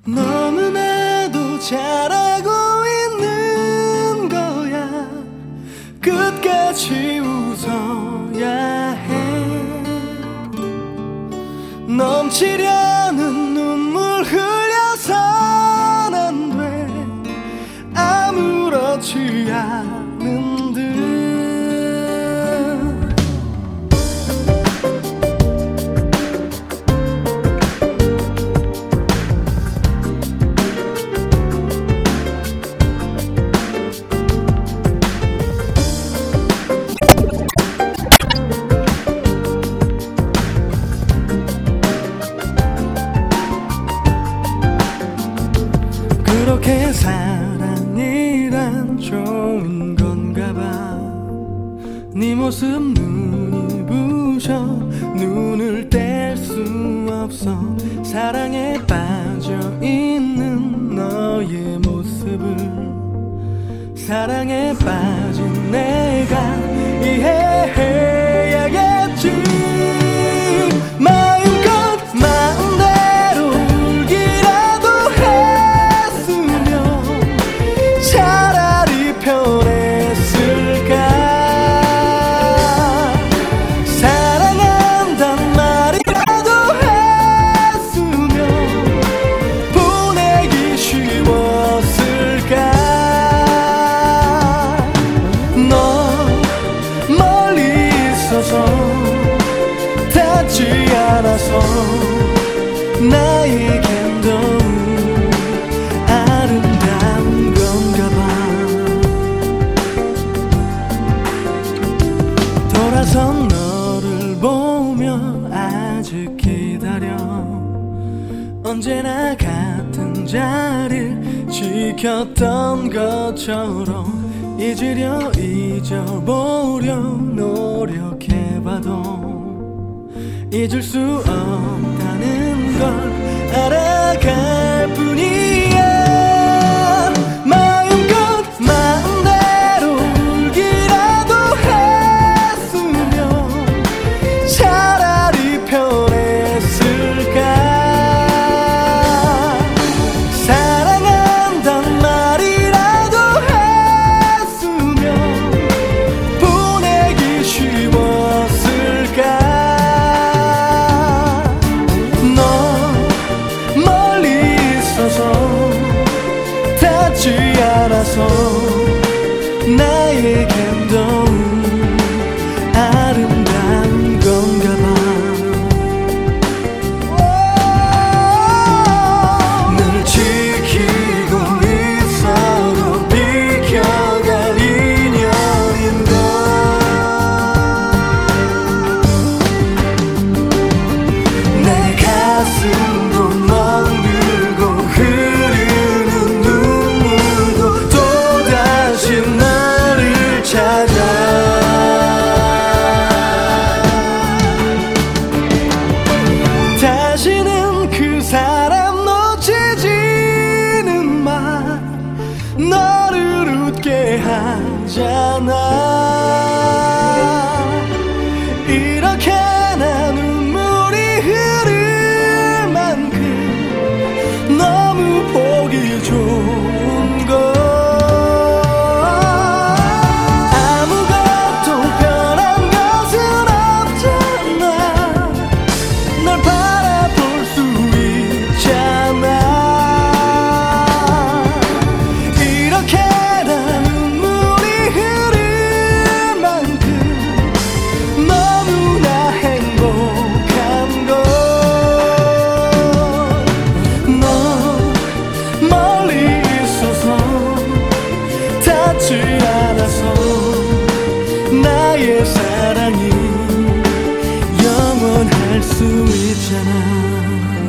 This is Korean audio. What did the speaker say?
너무나도 잘하고 있는 거야. 끝까지 웃어야 해. 넘치려는 눈물 흘려선 안 돼. 아무렇지 않은 듯. 그렇게 사랑이란 좋은 건가 봐. 네 모습 눈이 부셔 눈을 뗄 수 없어. 사랑에 빠져있는 너의 모습을 사랑에 빠진 내가 이해해야겠지. 마음껏 마음대로 울기라도 했으면 차라리 편했을까. 사랑한단 말이라도 했으면 보내기 쉬웠을까. 너 멀리 있어서 닿지 않아서 나에겐 너무 아름다운 건가 봐. 돌아선 너를 보며 아직 기다려. 언제나 같은 자리를 지켰던 것처럼 잊으려 잊어보려 노력해봐도 잊을 수 없다는 걸 알아갈 뿐이야. 마음껏 마음대로 울기라도 했으면 차라리 편했을까. 사랑한단 말이라도 했으면 보내기 쉬웠을까. 너 멀리 있어서 닿지 않아서 나에겐 너무 아름다운 건가 봐. 늘 지키고 있어도 비켜갈 인연인가. 내 가슴도 멍들고 흐르는 눈물도 또다시 나를 찾아. 다시는 그 사람 놓치지는 마. 너를 웃게 하잖아. 이렇게나 눈물이 흐를 만큼 너무 보기 좋은 걸. 아무것도 변한 것은 없잖아. 널 바라볼 수 있잖아. 이렇게나 눈물이 흐를 만큼 너무나 행복한 걸. 너 멀리 있어서 닿지 않아서 나의 사랑이 영원할 수 있잖아.